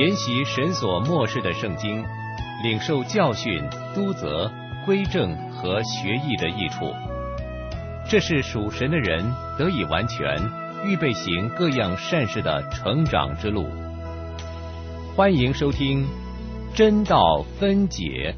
研习神所默示的圣经，领受教训、督责、归正和学艺的益处。这是属神的人得以完全，预备行各样善事的成长之路。欢迎收听真道分解。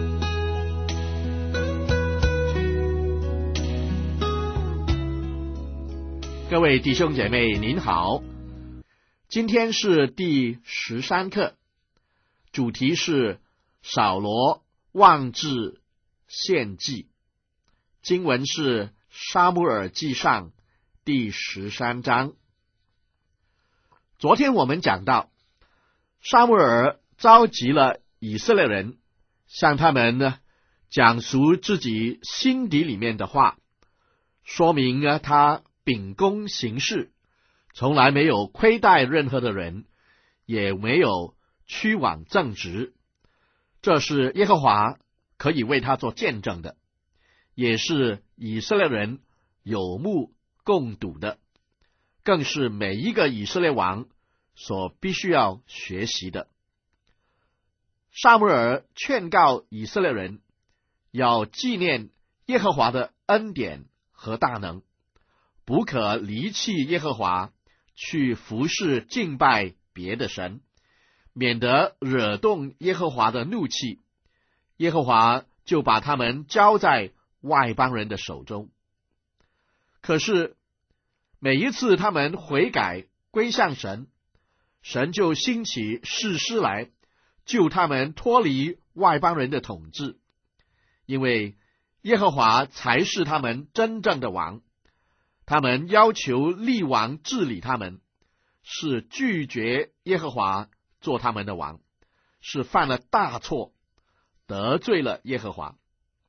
各位弟兄姐妹您好，今天是第13课，主题是扫罗妄志献祭，经文是撒母耳记上第13章。昨天我们讲到，撒母耳召集了以色列人，向他们讲述自己心底里面的话，说明他秉公行事，从来没有亏待任何的人，也没有屈枉正直。这是耶和华可以为他做见证的，也是以色列人有目共睹的，更是每一个以色列王所必须要学习的。撒母耳劝告以色列人要纪念耶和华的恩典和大能，不可离弃耶和华，去服侍敬拜别的神，免得惹动耶和华的怒气，耶和华就把他们交在外邦人的手中。可是每一次他们悔改归向神，神就兴起士师来救他们脱离外邦人的统治，因为耶和华才是他们真正的王。他们要求立王治理他们，是拒绝耶和华做他们的王，是犯了大错，得罪了耶和华。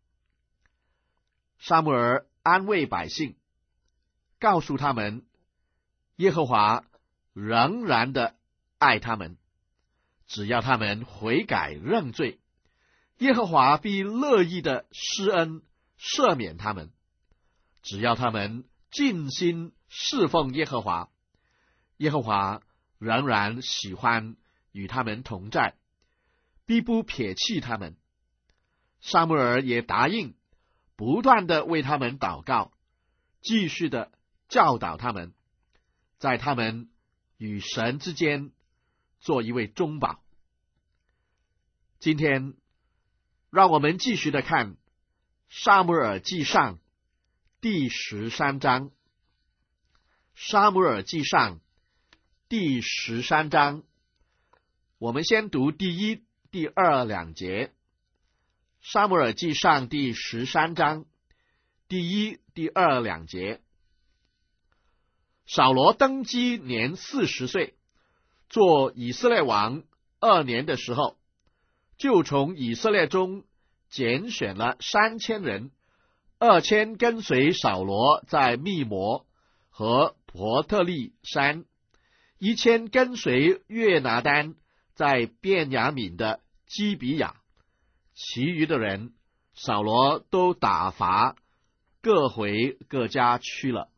撒母耳安慰百姓，告诉他们耶和华仍然的爱他们，只要他们悔改认罪，耶和华必乐意的施恩赦免他们。只要他们尽心侍奉耶和华，耶和华仍然喜欢与他们同在，必不撇弃他们。撒母耳也答应不断的为他们祷告，继续的教导他们，在他们与神之间做一位中保。今天让我们继续的看撒母耳记上第13章。撒母耳记上第13章，我们先读第1、第2两节。撒母耳记上第13章第1、第2两节。扫罗登基年40岁，做以色列王2年的时候，就从以色列中拣选了3000人，2000跟随扫罗在密摩和伯特利山，1000跟随约拿单在便雅悯的基比亚，其余的人扫罗都打发各回各家去了。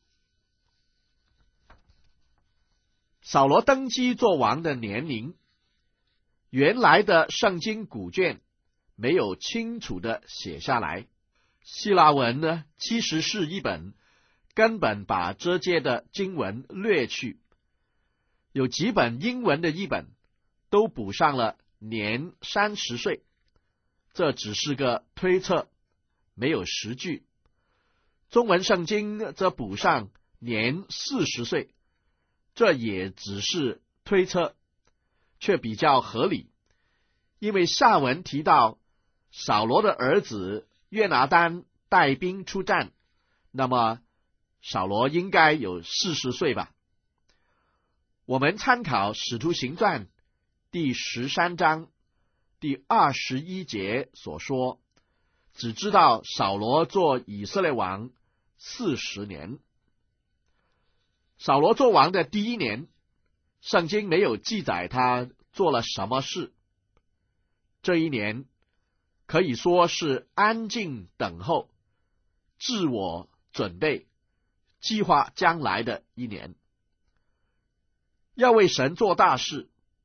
扫罗登基做王的年龄，原来的圣经古卷没有清楚的写下来，希腊文其实是一本根本把这些的经文略去，有几本英文的译本都补上了年30岁，这只是个推测，没有实据。中文圣经则补上年40岁，这也只是推测，却比较合理，因为下文提到扫罗的儿子约拿单带兵出战，那么扫罗应该有40岁吧。我们参考使徒行传第13章第21节所说，只知道扫罗做以色列王40年。扫罗做王的第1年，圣经没有记载他做了什么事。这一年可以说是安静等候，自我准备，计划将来的一年。要为神做大事，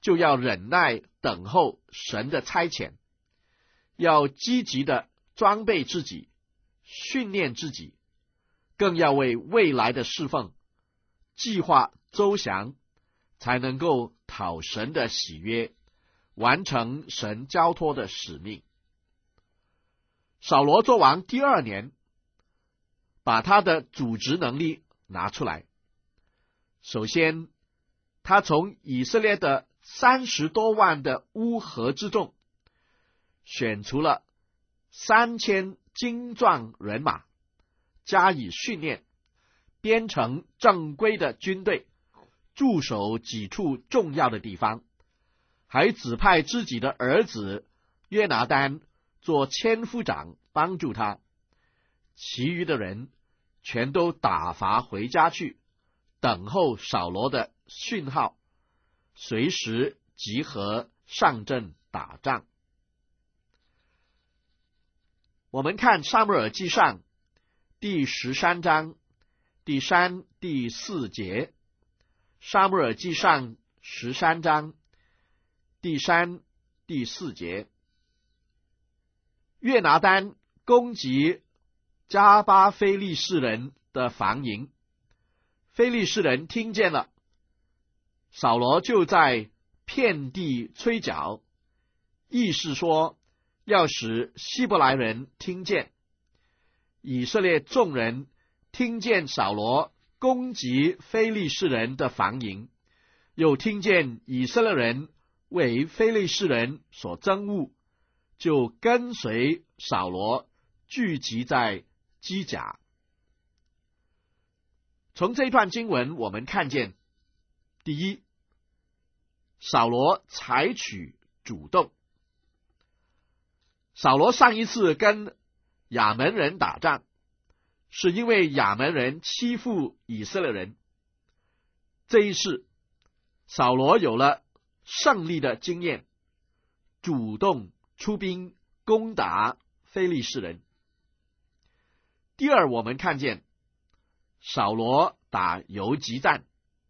就要忍耐等候神的差遣，要积极的装备自己，训练自己，更要为未来的侍奉计划周详，才能够讨神的喜悦，完成神交托的使命。扫罗做王第2年，把他的组织能力拿出来。首先，他从以色列的30多万的乌合之众，选出了3000精壮人马，加以训练，编成正规的军队，驻守几处重要的地方，还指派自己的儿子约拿单做千夫长帮助他，其余的人全都打发回家去，等候扫罗的讯号，随时集合上阵打仗。我们看撒母耳记上第13章第3、第4节，撒母耳记上13章第3、第4节，约拿单攻击加巴非利士人的防营，非利士人听见了，扫罗就在遍地吹角，意是说要使希伯来人听见。以色列众人听见扫罗攻击非利士人的防营，又听见以色列人为非利士人所憎恶，就跟随扫罗聚集在基甲。从这段经文我们看见，第一，扫罗采取主动。扫罗上一次跟亚门人打仗，是因为亚门人欺负以色列人。这一次，扫罗有了胜利的经验，主动出兵攻打非利士人。第二，我们看见扫罗打游击战，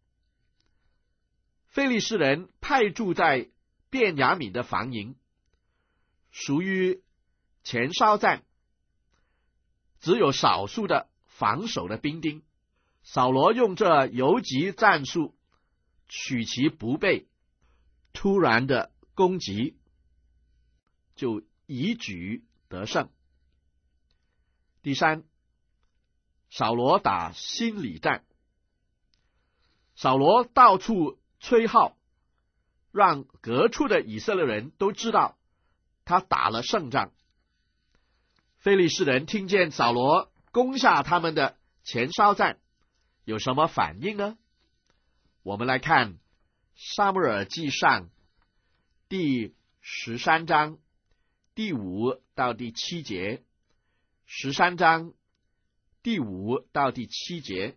非利士人派驻在便雅悯的防营，属于前哨战，只有少数的防守的兵丁。扫罗用这游击战术取其不备，突然的攻击，就一举得胜。第三，扫罗打心理战，扫罗到处吹号，让各处的以色列人都知道他打了胜仗。非利士人听见扫罗攻下他们的前哨战，有什么反应呢？我们来看撒母耳记上第13章第5到第7节，13章第5到第7节，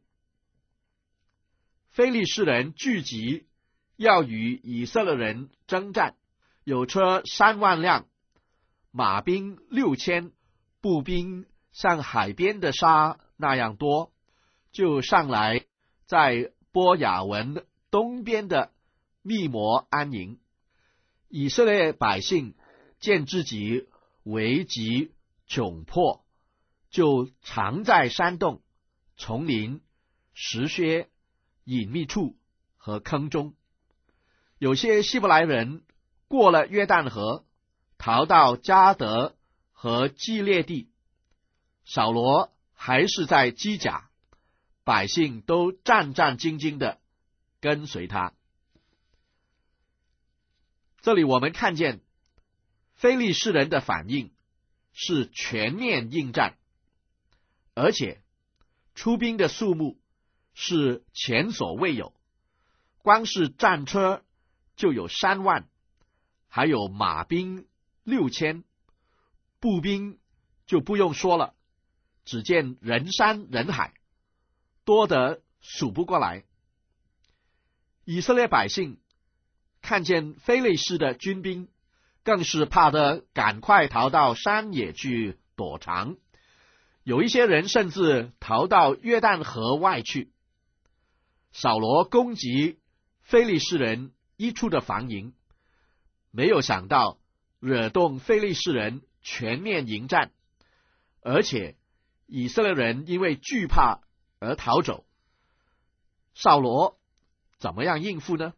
非利士人聚集，要与以色列人征战，有车3万辆，马兵6000，步兵像海边的沙那样多，就上来在波雅文东边的密摩安营。以色列百姓见自己危急窘迫，就藏在山洞、丛林、石穴、隐秘处和坑中。有些希伯来人过了约旦河，逃到迦得和基列地，扫罗还是在基甲，百姓都战战兢兢的跟随他。这里我们看见非利士人的反应是全面应战，而且出兵的数目是前所未有，光是战车就有3万，还有马兵6000，步兵就不用说了，只见人山人海，多得数不过来。以色列百姓看见非利士的军兵，更是怕得赶快逃到山野去躲藏，有一些人甚至逃到约旦河外去。扫罗攻击非利士人一处的防营，没有想到惹动非利士人全面迎战，而且以色列人因为惧怕而逃走。扫罗怎么样应付呢？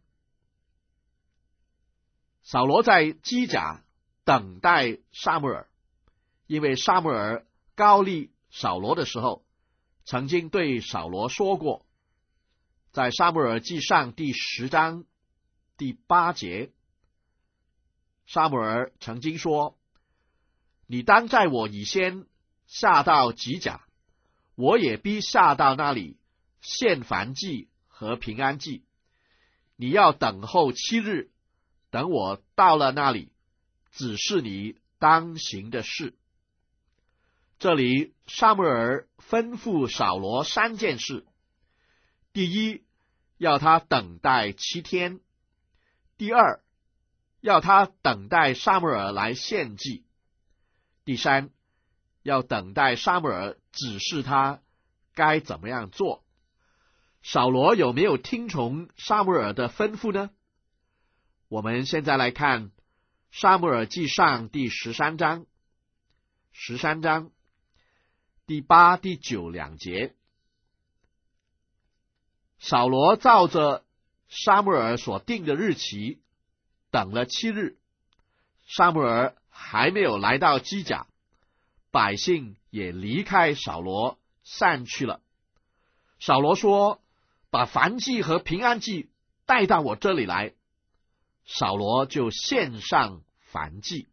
扫罗在基甲等待撒母耳，因为撒母耳膏立扫罗的时候，曾经对扫罗说过，在撒母耳记上第10章第8节，撒母耳曾经说：你当在我以先下到基甲，我也必下到那里献燔祭和平安祭，你要等候7日，等我到了那里，指示你当行的事。这里撒母耳吩咐扫罗3件事：第一，要他等待7天；第二，要他等待撒母耳来献祭；第三，要等待撒母耳指示他该怎么样做。扫罗有没有听从撒母耳的吩咐呢？我们现在来看撒母耳记上第13章第8、第9两节。扫罗照着撒母耳所定的日期等了7日，撒母耳还没有来到基甲，百姓也离开扫罗散去了。扫罗说：把燔祭和平安祭带到我这里来。扫罗就献上燔祭。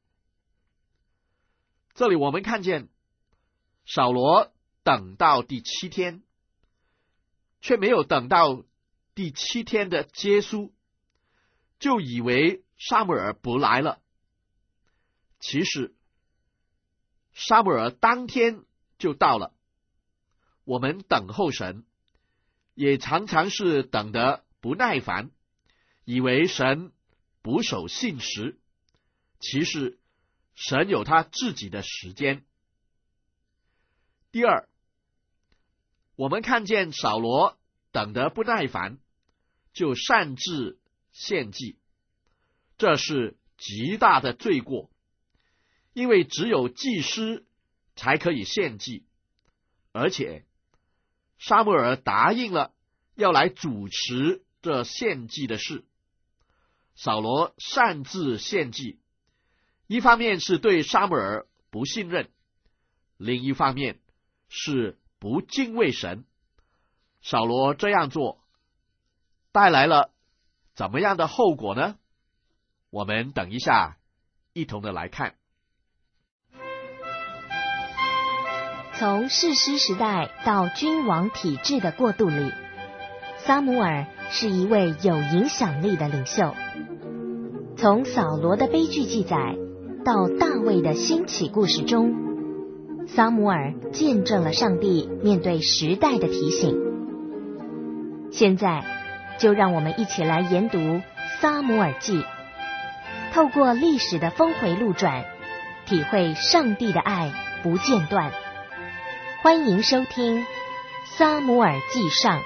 这里我们看见扫罗等到第7天，却没有等到第7天的结束，就以为撒母耳不来了。其实撒母耳当天就到了。我们等候神，也常常是等得不耐烦，以为神不守信实，其实神有他自己的时间。第二，我们看见扫罗等得不耐烦，就擅自献祭，这是极大的罪过，因为只有祭司才可以献祭，而且撒母耳答应了要来主持这献祭的事。扫罗擅自献祭，一方面是对撒母耳不信任，另一方面是不敬畏神。扫罗这样做带来了怎么样的后果呢？我们等一下一同的来看。 从士师时代到君王体制的过渡里，撒母耳是一位有影响力的领袖。从扫罗的悲剧记载到大卫的兴起故事中，撒母耳见证了上帝面对时代的提醒。现在就让我们一起来研读撒母耳记，透过历史的峰回路转，体会上帝的爱不间断。欢迎收听撒母耳记上。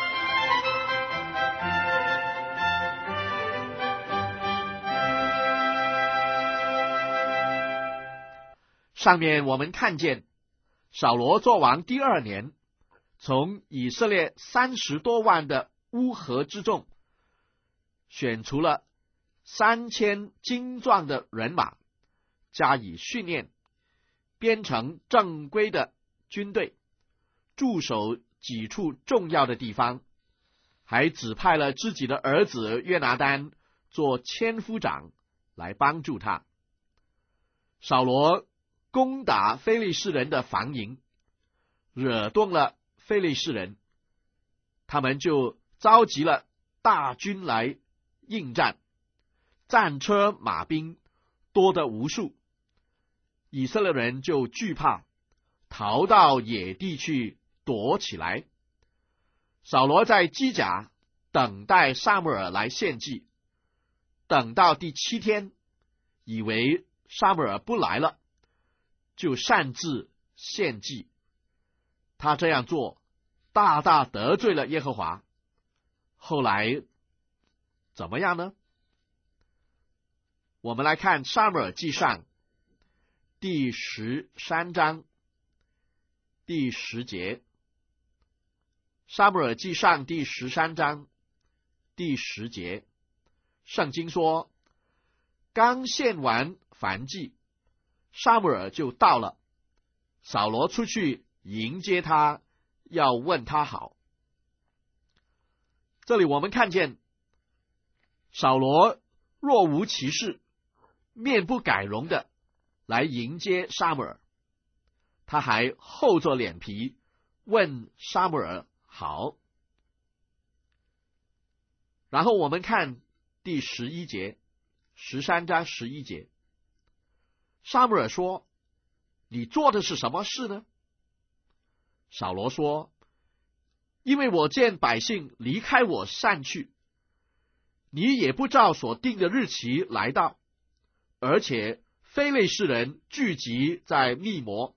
上面我们看见扫罗作王第2年，从以色列30多万的乌合之众选出了3000精壮的人马，加以训练，编成正规的军队，驻守几处重要的地方，还指派了自己的儿子约拿单做千夫长来帮助他。扫罗攻打非利士人的防营，惹动了非利士人，他们就召集了大军来应战，战车马兵多得无数，以色列人就惧怕，逃到野地去躲起来。扫罗在基甲等待撒母耳来献祭，等到第7天，以为撒母耳不来了，就擅自献祭。他这样做大大得罪了耶和华。后来怎么样呢？我们来看撒母耳记上第13章第10节。撒母耳记上第13章第10节，圣经说，刚献完燔祭，撒母耳就到了，扫罗出去迎接他，要问他好。这里我们看见扫罗若无其事，面不改容的来迎接撒母耳，他还厚着脸皮问撒母耳好。然后我们看第11节，13章11节，撒母耳说，你做的是什么事呢？扫罗说，因为我见百姓离开我散去，你也不照所定的日期来到，而且非利士人聚集在密摩。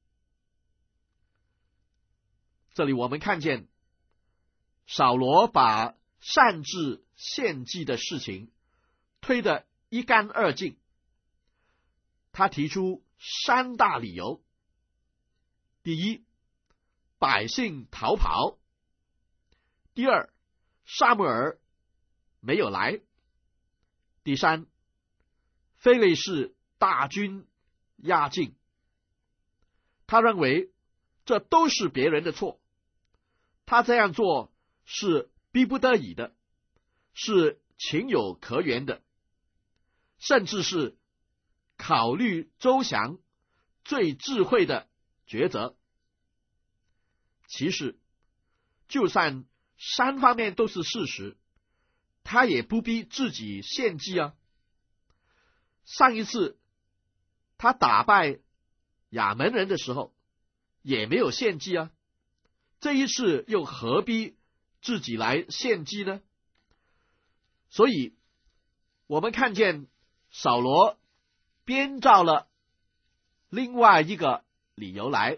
这里我们看见扫罗把擅自献祭的事情推得一干二净，他提出3大理由。第一，百姓逃跑；第二，撒母耳没有来；第三，非利士大军压境。他认为这都是别人的错，他这样做是逼不得已的，是情有可原的，甚至是考虑周详、最智慧的抉择。其实就算3方面都是事实，他也不必自己献祭啊。上一次他打败亚门人的时候也没有献祭啊，这一次又何必自己来献祭呢？所以我们看见扫罗编造了另外一个理由来。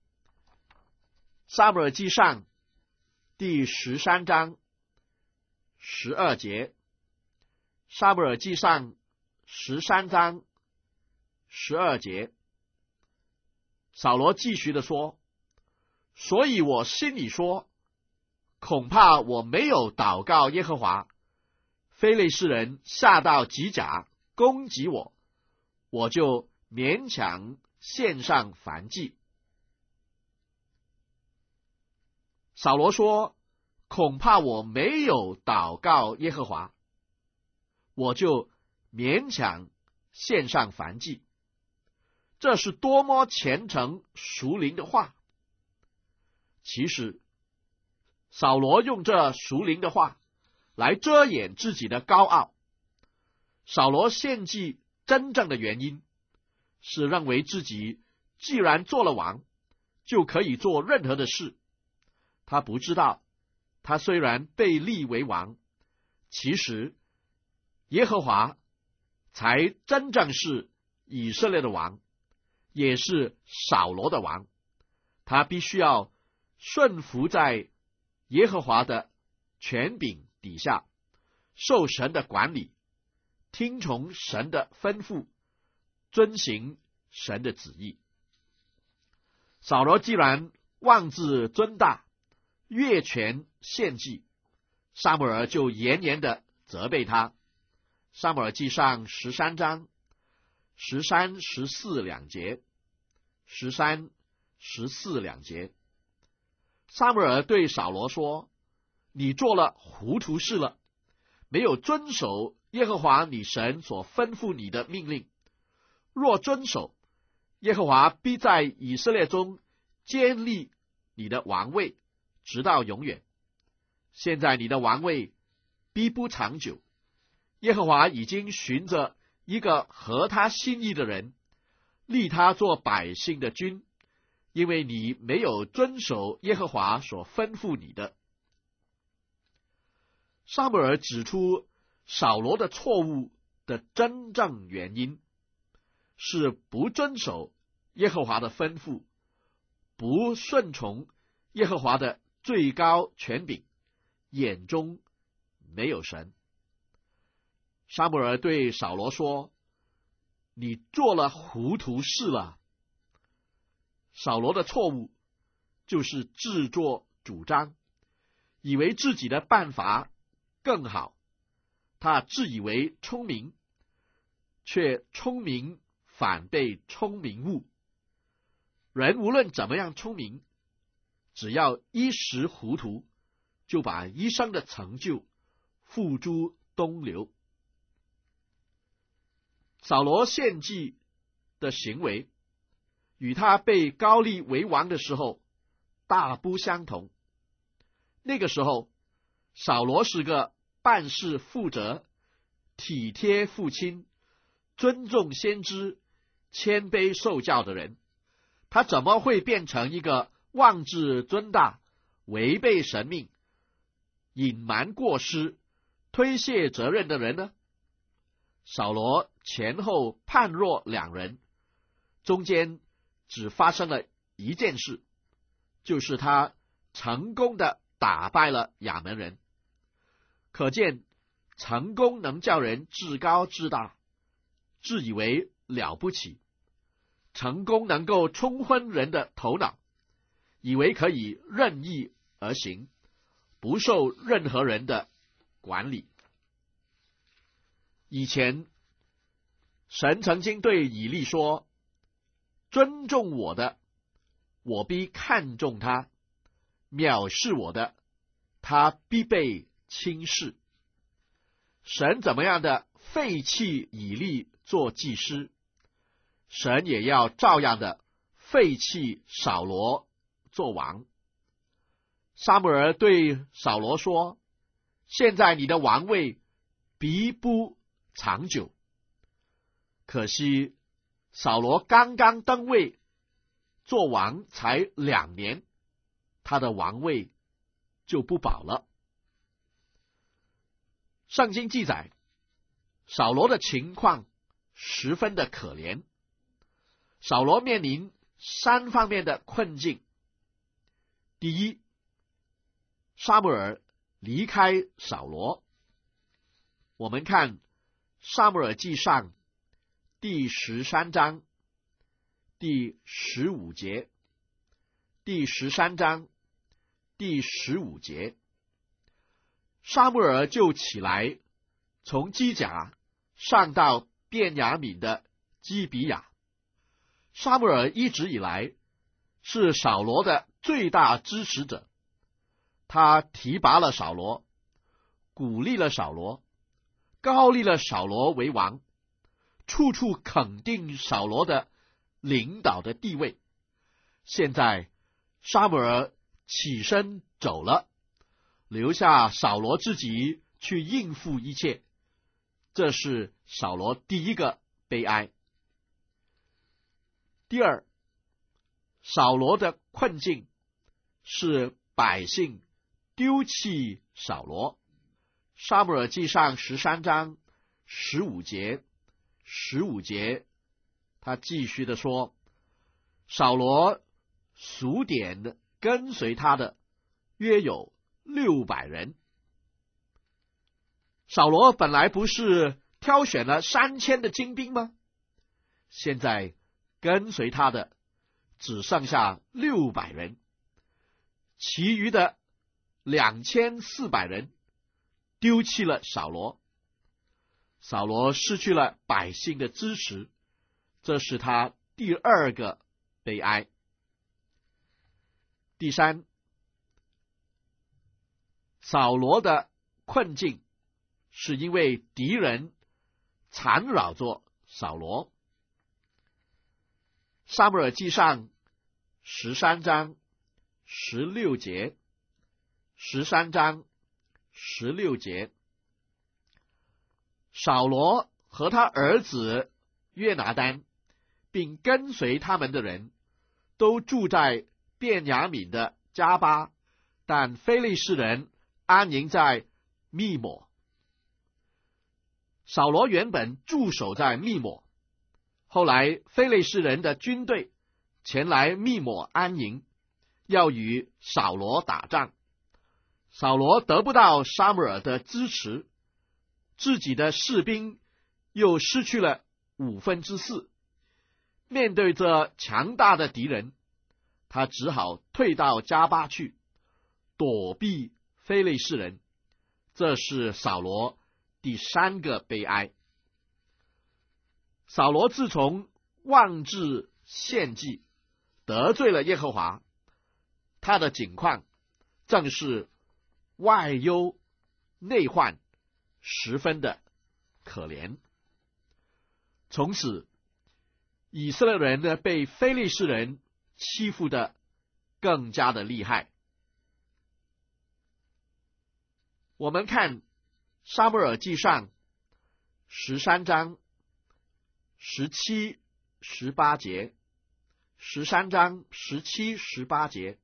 撒母耳记上第13章12节，撒母耳记上13章12节，扫罗继续的说，所以我心里说，恐怕我没有祷告耶和华，非利士人下到吉甲攻击我，我就勉强献上燔祭。扫罗说，恐怕我没有祷告耶和华，我就勉强献上燔祭。这是多么虔诚属灵的话！其实扫罗用这属灵的话来遮掩自己的高傲。扫罗献祭真正的原因是认为自己既然做了王，就可以做任何的事。他不知道，他虽然被立为王，其实耶和华才真正是以色列的王，也是扫罗的王。他必须要顺服在耶和华的权柄底下，受神的管理，听从神的吩咐，遵行神的旨意。扫罗既然妄自尊大，越权献祭，撒母耳就严严的责备他。撒母耳记上13章13、14两节，13、14两节，撒母耳对扫罗说，你做了糊涂事了，没有遵守耶和华你神所吩咐你的命令。若遵守，耶和华必在以色列中坚立你的王位，直到永远。现在你的王位必不长久，耶和华已经寻着一个合他心意的人，立他做百姓的君，因为你没有遵守耶和华所吩咐你的。撒母耳指出扫罗的错误的真正原因是不遵守耶和华的吩咐，不顺从耶和华的最高权柄，眼中没有神。 撒母耳对扫罗说：“你做了糊涂事了。”扫罗的错误就是自作主张，以为自己的办法更好，他自以为聪明，却聪明反被聪明误。人无论怎么样聪明，只要一时糊涂，就把一生的成就付诸东流。扫罗献祭的行为与他被膏立为王的时候大不相同。那个时候，扫罗是个办事负责、体贴父亲、尊重先知、谦卑受教的人，他怎么会变成一个妄自尊大、违背神命、隐瞒过失、推卸责任的人呢？扫罗前后判若两人，中间只发生了一件事，就是他成功的打败了亚扪人。可见成功能叫人自高自大，自以为了不起。成功能够冲昏人的头脑，以为可以任意而行，不受任何人的管理。以前神曾经对以利说：“尊重我的，我必看重他；藐视我的，他必被轻视。”神怎么样的废弃以利做祭司，神也要照样的废弃扫罗做王。撒母耳对扫罗说：“现在你的王位必不长久。”可惜扫罗刚刚登位做王才2年，他的王位就不保了。圣经记载，扫罗的情况十分的可怜。扫罗面临3方面的困境。第一，撒母耳离开扫罗。我们看撒母耳记上第13章第15节，第13章第15节，撒母耳就起来，从基甲上到便雅悯的基比亚。撒母耳一直以来是扫罗的最大支持者，他提拔了扫罗，鼓励了扫罗，膏立了扫罗为王，处处肯定扫罗的领导的地位。现在撒母耳起身走了，留下扫罗自己去应付一切，这是扫罗第一个悲哀。第二，扫罗的困境是百姓丢弃扫罗。撒母耳记上13章15节，他继续的说：“扫罗数点的跟随他的约有600人。”扫罗本来不是挑选了3000的精兵吗？现在跟随他的只剩下600人，其余的2400人丢弃了扫罗。扫罗失去了百姓的支持，这是他第二个悲哀。第三，扫罗的困境是因为敌人缠绕着扫罗。撒母耳记上13章16节，13章16节，扫罗和他儿子约拿单并跟随他们的人都住在便雅悯的加巴，但非利士人安营在密抹。扫罗原本驻守在密抹，后来非利士人的军队前来密抹安营，要与扫罗打仗。扫罗得不到撒母耳的支持， 自己的士兵又失去了4/5。面对着强大的敌人，他只好退到加巴去，躲避非利士人。这是扫罗第3个悲哀。扫罗自从妄自献祭，得罪了耶和华，他的境况正是外忧内患，十分的可怜。从此以色列人呢，被非利士人欺负的更加的厉害。我们看撒母耳记上13章17、18节，13章17、18节，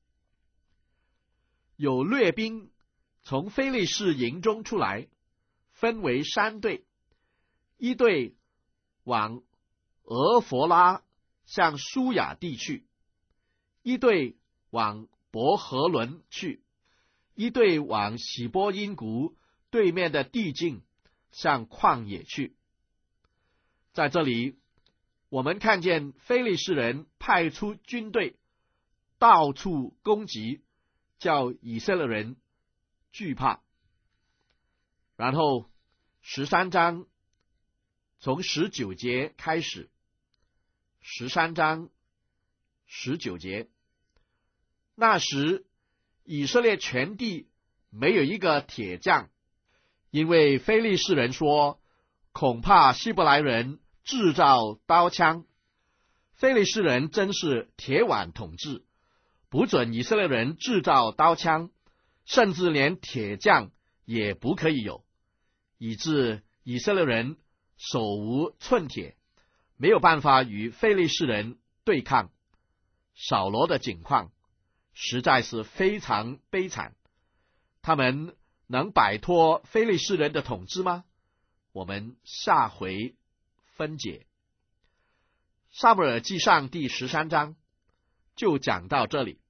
有掠兵从非利士营中出来，分为3队，一队往俄弗拉向舒亚地去，一队往伯和伦去，一队往喜波因谷对面的地境向旷野去。在这里，我们看见非利士人派出军队到处攻击，叫以色列人惧怕。然后13章从19节开始，13章19节，那时以色列全地没有一个铁匠，因为非利士人说，恐怕希伯来人制造刀枪。非利士人真是铁腕统治，不准以色列人制造刀枪，甚至连铁匠也不可以有，以致以色列人手无寸铁，没有办法与非利士人对抗。扫罗的境况实在是非常悲惨，他们能摆脱非利士人的统治吗？我们下回分解。撒母耳记上第13章就讲到这里。